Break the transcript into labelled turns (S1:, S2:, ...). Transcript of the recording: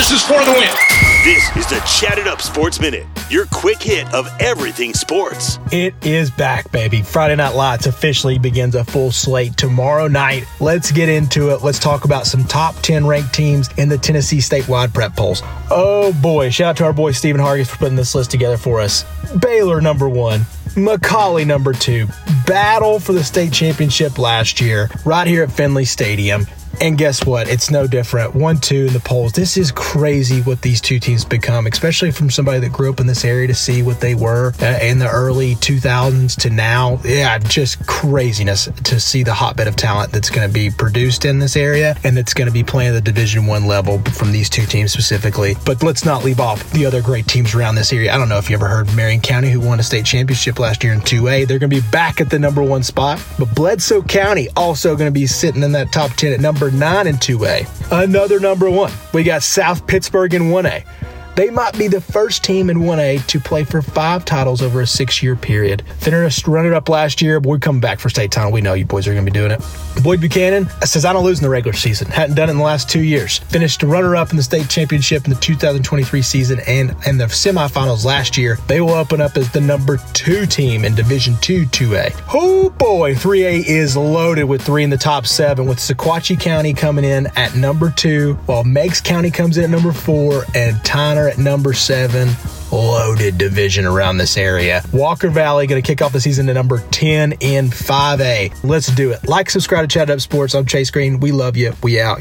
S1: This is for the win.
S2: This is the Chat It Up Sports Minute, your quick hit of everything sports.
S3: It is back, baby. Friday Night Lights officially begins a full slate tomorrow night. Let's get into it. Let's talk about some top 10 ranked teams in the Tennessee statewide prep polls. Oh boy, shout out to our boy Stephen Hargis for putting this list together for us. Baylor number 1, McCallie number 2. Battle for the state championship last year right here at Finley Stadium. And guess what? It's no different. 1-2 in the polls. This is crazy what these two teams become, especially from somebody that grew up in this area to see what they were in the early 2000s to now. Yeah, just craziness to see the hotbed of talent that's going to be produced in this area and that's going to be playing at the Division I level from these two teams specifically. But let's not leave off the other great teams around this area. I don't know if you ever heard of Marion County, who won a state championship last year in 2A. They're going to be back at the number 1 spot. But Bledsoe County also going to be sitting in that top 10 at number 9 in 2A. Another number 1. We got South Pittsburgh in 1A. They might be the first team in 1A to play for 5 titles over a 6-year period. Finished runner-up last year. Boyd coming back for state title. We know you boys are going to be doing it. Boyd Buchanan says, I don't lose in the regular season. Hadn't done it in the last 2 years. Finished runner-up in the state championship in the 2023 season and in the semifinals last year. They will open up as the number 2 team in Division II 2A. Oh boy, 3A is loaded with 3 in the top 7, with Sequatchie County coming in at number 2, while Meigs County comes in at number 4, and Tyner at number 7. Loaded division around this area. Walker Valley going to kick off the season at number 10 in 5A. Let's do it. Like, subscribe to Chat Up Sports. I'm Chase Green. We love you. We out.